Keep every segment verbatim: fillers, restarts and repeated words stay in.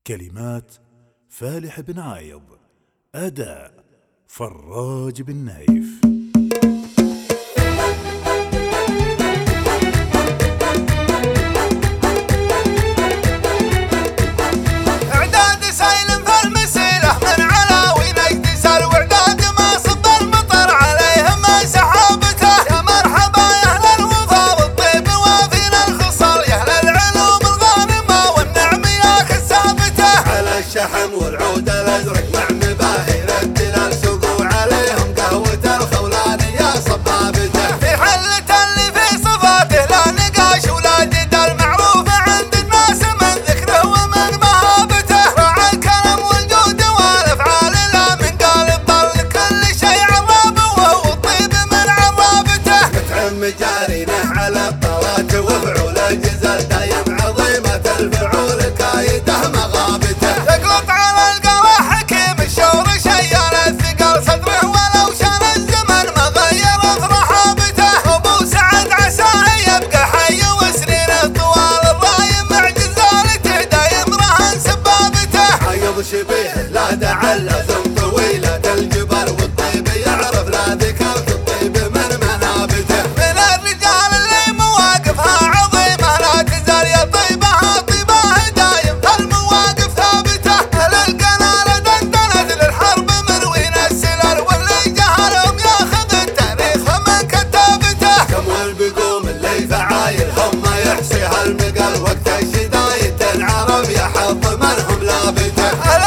كلمات فالح بن عايض، أداء فراج بن نايف. الشحم والعود الازرق مع مباهر الدلال سقوا عليهم قهوة الخولان يا صبابته، في حلة اللي في صفاته لا نقاش ولا جدال، معروف عند الناس من ذكره ومن مهابته، راعى الكرم والجود والافعال لا من قالب ضل كل شيء عرابه وهو الطيب من عرابته، متعم جارينه على الطوات وفعول الجزل دايم عظيمة الفعول كايده مغابته، شبيه لا دعل ثم طويلة الجبر والطيب يعرف لا ذكرت الطيب من منابته، من الرجال اللي مواقفها عظيمة لا تزال يا طيبها طيبها دايم المواقف ثابته، اهل القنارة دندنت للحرب مروين السلال واللي جهرهم ياخذ التاريخ من كتابته، كم والبقوم اللي فعايل هم يحصيها المقل وقت الشدايد العرب يحظ منهم لابته،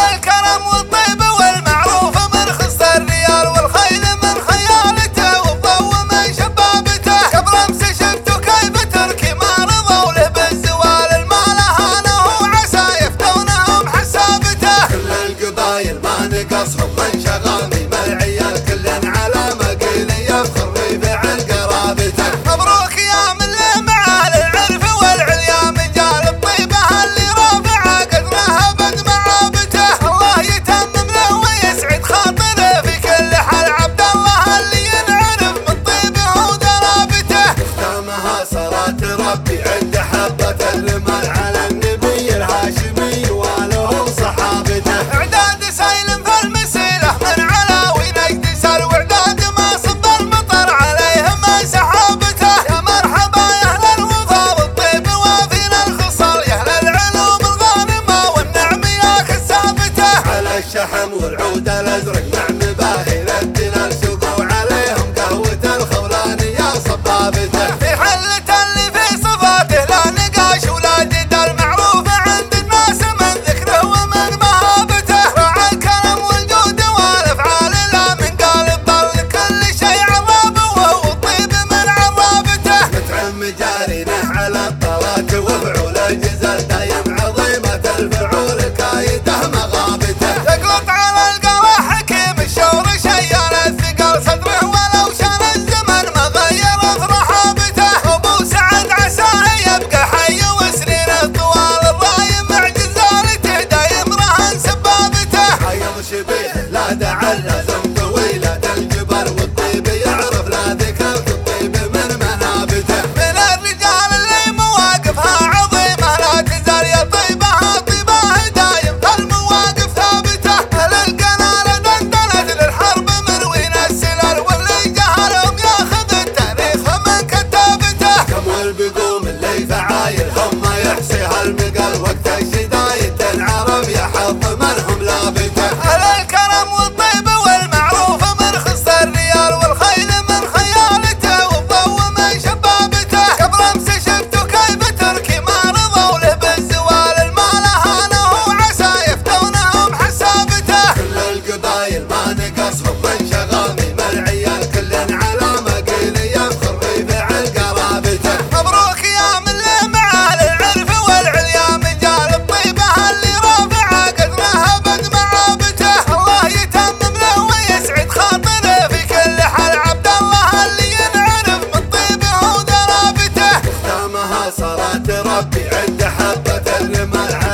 قصهم من شغامي مع العيال كلن على مقيل يفخر في فعل قرابته، مبروك يا من له معال العرف والعليا مجال الطيبة اللي رافعه قدرها بد معابته، الله يتمم له ويسعد خاطره في كل حال، عبد الله اللي ينعرف من طيبه وذرابته، ختامها صلاة ربي عند حبة الرمال على النبي الهاشمي واله وصحابته، اعداد سايل الشحم والعود الازرق مع مباهر الدلال سقوا عليهم قهوة الخولان يا صبابته، في حلة اللي في صفاته لا نقاش ولا جدال، معروف عند الناس من ذكره ومن مهابته، راعى الكرم والجود والافعال لا من قالب ضل كل شيء عرابه وهو الطيب من عرابته، متعم جارينه على الطلات وفعول الجزل دايم عظيمة الفعول كايده مغابته، شبيه لا دعل ثم طويلة الجبر والطيب يعرف لا ذكرت الطيب من منابته، من الرجال اللي مواقفها عظيمة لا تزال يا طيبها طيبها دايم المواقف ثابته، اهل القنارة دندنت للحرب مروين السلال واللي جهرهم ياخذ التاريخ من كتابته، كم والبقوم اللي فعايل هم يحصيها المقل وقت الشدايد العرب يحظ منهم لابته، الكرم والطيب والمعروف من خص الريال والخيل من خيالته والضو من شبابته، قبل امس شفتوا كيف تركي ما رضوا له بالزوال المال هانه وعسى يفتونهم حسابته، كل القبايل ما نقصهم من شغامي مع العيال كلن على مقيل يفخر في فعل قرابته، مبروك يا من له معال العرف والعليا مجال الطيبة اللي رافعه قدرها بد معابته، الله يتمم له ويسعد خاطره في كل حال، عبد الله اللي ينعرف من طيبه وذرابته، ختامها صلاة ربي عند حبة الرمال.